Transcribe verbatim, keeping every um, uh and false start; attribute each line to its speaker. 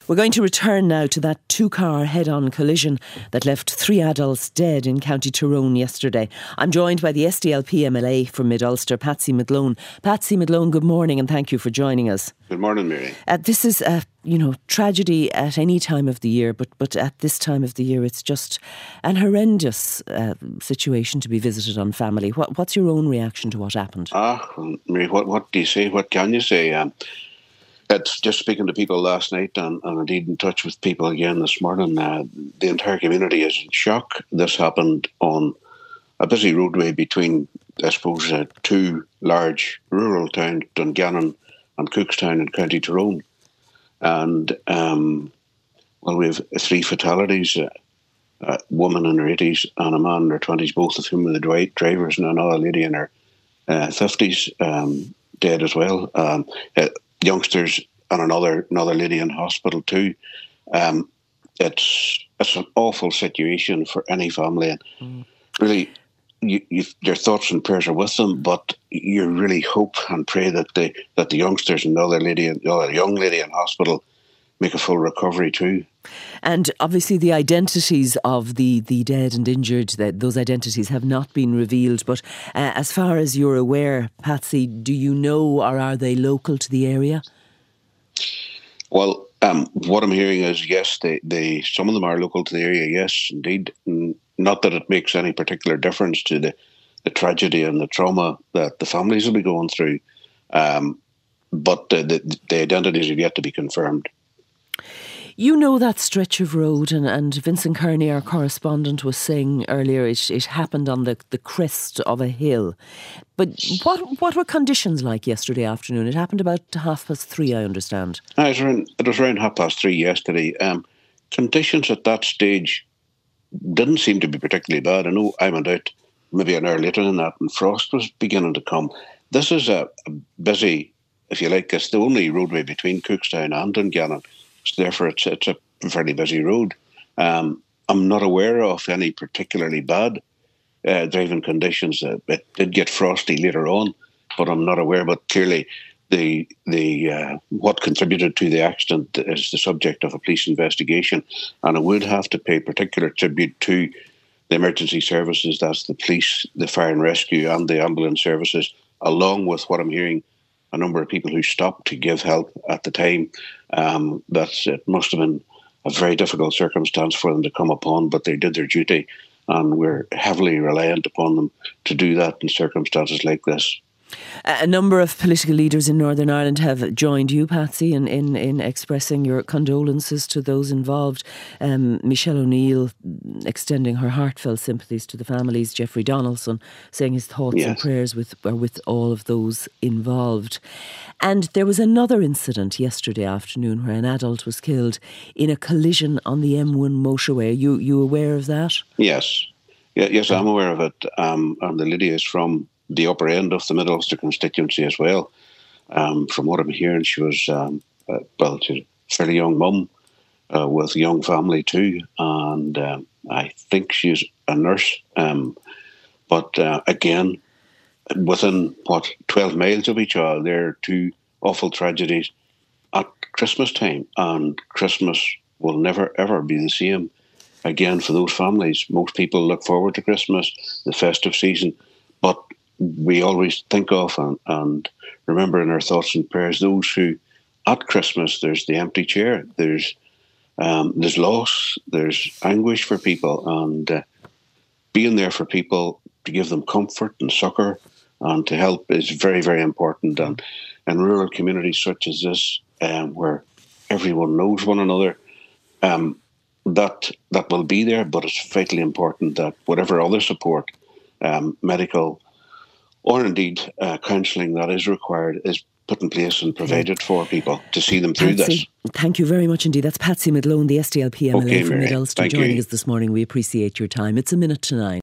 Speaker 1: We're going to return now to that two-car head-on collision that left three adults dead in County Tyrone yesterday. I'm joined by the S D L P M L A from Mid-Ulster, Patsy McGlone. Patsy McGlone, good morning and thank you for joining us.
Speaker 2: Good morning, Mary.
Speaker 1: Uh, this is a you know tragedy at any time of the year, but but at this time of the year, it's just an horrendous uh, situation to be visited on family. What what's your own reaction to what happened?
Speaker 2: Ah, well, Mary, what what do you say? What can you say? Um, it's just speaking to people last night, and, and indeed in touch with people again this morning. Uh, the entire community is in shock. This happened on a busy roadway between, I suppose, uh, two large rural towns, Dungannon and Cookstown in County Tyrone. And, um, well, we have three fatalities, uh, a woman in her eighties and a man in her twenties, both of whom were the dri- drivers, and another lady in her uh, fifties, um, dead as well. Um, uh, youngsters and another another lady in hospital too. Um, it's it's an awful situation for any family, and mm. really, you, you, your thoughts and prayers are with them. But you really hope and pray that the that the youngsters and the other lady and the other young lady in hospital make a full recovery too.
Speaker 1: And obviously the identities of the, the dead and injured, that those identities have not been revealed. But uh, as far as you're aware, Patsy, do you know, or are they local to the area?
Speaker 2: Well, um, what I'm hearing is, yes, they, they some of them are local to the area, yes, indeed. Not that it makes any particular difference to the, the tragedy and the trauma that the families will be going through. Um, but the, the, the identities have yet to be confirmed.
Speaker 1: You know that stretch of road, and, and Vincent Kearney, our correspondent, was saying earlier it, it happened on the, the crest of a hill. But what what were conditions like yesterday afternoon? It happened about half past three, I understand.
Speaker 2: Uh, it, was around, it was around half past three yesterday. Um, conditions at that stage didn't seem to be particularly bad. I know I went out maybe an hour later than that, and frost was beginning to come. This is a, a busy, if you like, it's the only roadway between Cookstown and Dungannon. So therefore, it's, it's a fairly busy road. Um, I'm not aware of any particularly bad uh, driving conditions. Uh, it did get frosty later on, but I'm not aware. But clearly, the the uh, what contributed to the accident is the subject of a police investigation, and I would have to pay particular tribute to the emergency services. That's the police, the fire and rescue, and the ambulance services, along with what I'm hearing, a number of people who stopped to give help at the time. Um, that's it must have been a very difficult circumstance for them to come upon, but they did their duty, and we're heavily reliant upon them to do that in circumstances like this.
Speaker 1: A number of political leaders in Northern Ireland have joined you, Patsy, in, in, in expressing your condolences to those involved. Um, Michelle O'Neill extending her heartfelt sympathies to the families. Jeffrey Donaldson saying his thoughts yes. and prayers with are with all of those involved. And there was another incident yesterday afternoon where an adult was killed in a collision on the M one motorway. Are you, you aware of that?
Speaker 2: Yes. Yeah, yes, I'm aware of it. Um, and the lady is from the upper end of the Mid-Ulster constituency as well. Um, from what I'm hearing, she was, um, uh, well, she's a fairly young mum uh, with a young family too. And um, I think she's a nurse. Um, but uh, again, within, what, twelve miles of each other, there are two awful tragedies at Christmas time. And Christmas will never, ever be the same again for those families. Most people look forward to Christmas, the festive season, but we always think of and, and remember in our thoughts and prayers those who, at Christmas, there's the empty chair, there's um, there's loss, there's anguish for people, and uh, being there for people to give them comfort and succour and to help is very, very important. And in rural communities such as this, um, where everyone knows one another, um, that that will be there, but it's vitally important that whatever other support, um, medical, or indeed uh, counselling that is required is put in place and provided for people to see them through
Speaker 1: Patsy,
Speaker 2: this.
Speaker 1: Thank you very much indeed. That's Patsy McGlone, the S D L P M L A
Speaker 2: okay,
Speaker 1: from
Speaker 2: Mary.
Speaker 1: Mid-Ulster,
Speaker 2: Thank
Speaker 1: joining
Speaker 2: you.
Speaker 1: us this morning. We appreciate your time. It's a minute to nine.